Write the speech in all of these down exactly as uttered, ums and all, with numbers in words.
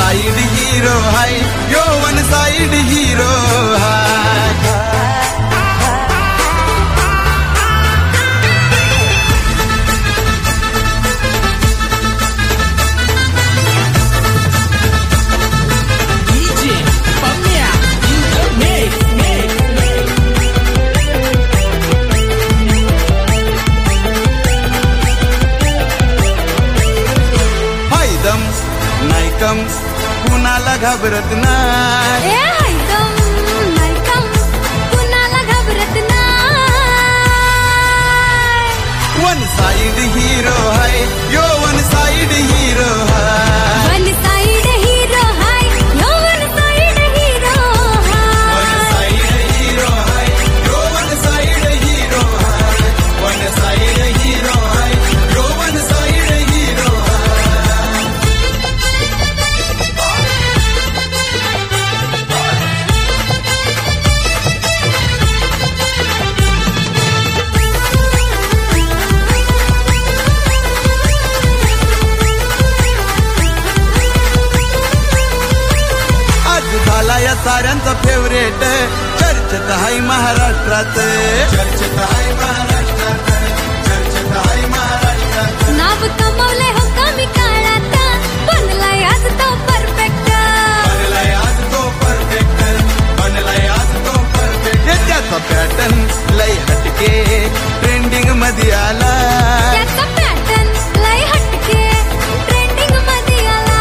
side hero हाय yo one side hero हाय कुणाला घाबरत नाही एकदम नाही कम कुणाला घाबरत नाही वन साइड हीरो हाय यो वन साइड हीरो हाय वन साइड हीरो हाय यो वन साइड हीरो हाय वन साइड हीरो हाय यो वन साइड हीरो हाय वन साइड हीरो हाय यो वन साइड हीरो या साऱ्यांचा फेवरेट चर्चेत हाय महाराष्ट्रात चर्चेत हाय महाराष्ट्रात चर्चेत हाय महाराष्ट्रात नाव कमावले हो कमी काळात बनलाय आज तो परफेक्ट बनलाय आज तो परफेक्ट बनलाय आज तो परफेक्ट त्याचा पॅटर्न लय हटके ट्रेंडिंग मध्ये आला त्याचा पॅटर्न लय हटके ट्रेंडिंग मध्ये आला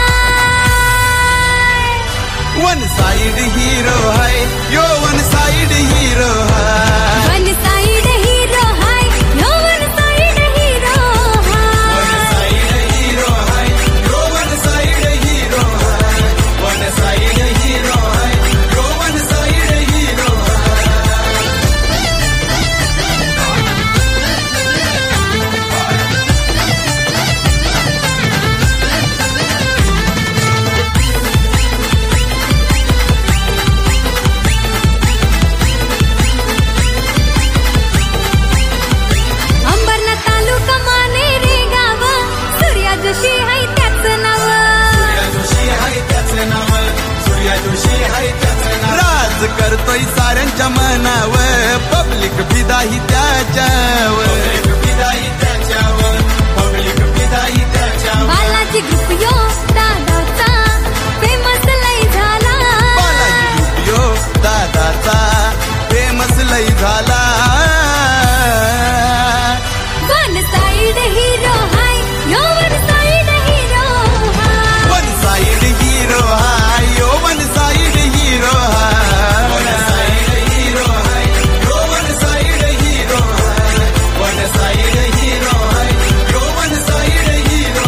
वन साइड हीरो हाय यो वन साइड हीरो हाय वन साइड हीरो हाय यो वन साइड हीरो हाय वन साइड हीरो हाय यो वन साइड हीरो हाय वन साइड हीरो हाय राज करतोय साऱ्यांच्या मनावर पब्लिक फिदाही त्याच्यावर फिदाही त्याच्यावर पब्लिक फिदाही त्याच्यावर बालाजी ग्रुप यो दादाचा फेमस लय झाला बालाजी ग्रुप यो दादाचा फेमस लय झाला वन साइड हीरो हाय yo one side hero one side hero हाय यो वन साइड हीरो हाय वन साइड हीरो हाय यो वन साइड हीरो हाय वन साइड हीरो हाय यो वन साइड हीरो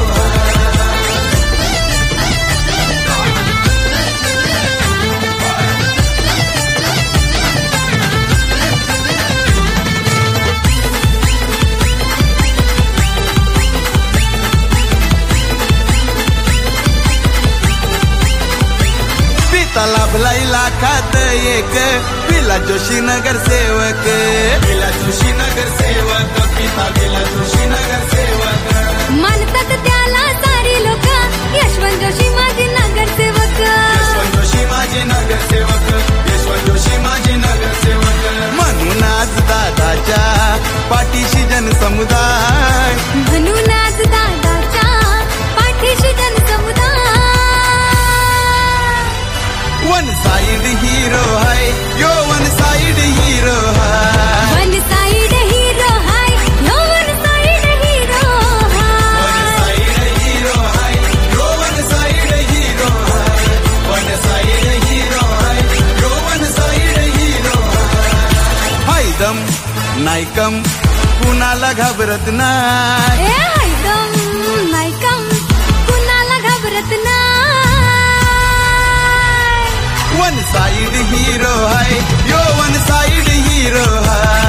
लाभलाई लाखात एक पिला जोशी नगर सेवक पिला जोशी नगर सेवक पिता पिला जोशी नगर सेवक मानतात त्याला सारी लोक यशवंत जोशी माझे नगरसेवक यशवंत जोशी माझे नगरसेवक यशवंत जोशी माझे नगरसेवक म्हणून आज दादाच्या पाठीशी जनसमुदाय म्हणून आज दादाच्या पाठीशी जनसमुदाय वन साइड हीरो हाय यो वन साइड हीरो हाय वन साइड हीरो हाय yo one side hero one side hero हाय यो वन साइड हीरो हाय वन साइड हीरो हाय यो वन साइड हीरो हाय दम नाही कम कुणाला घाबरत नाही एकदम नाही कम कुणाला घाबरत नाही वन साइड हीरो हाय यो वन साइड हीरो हाय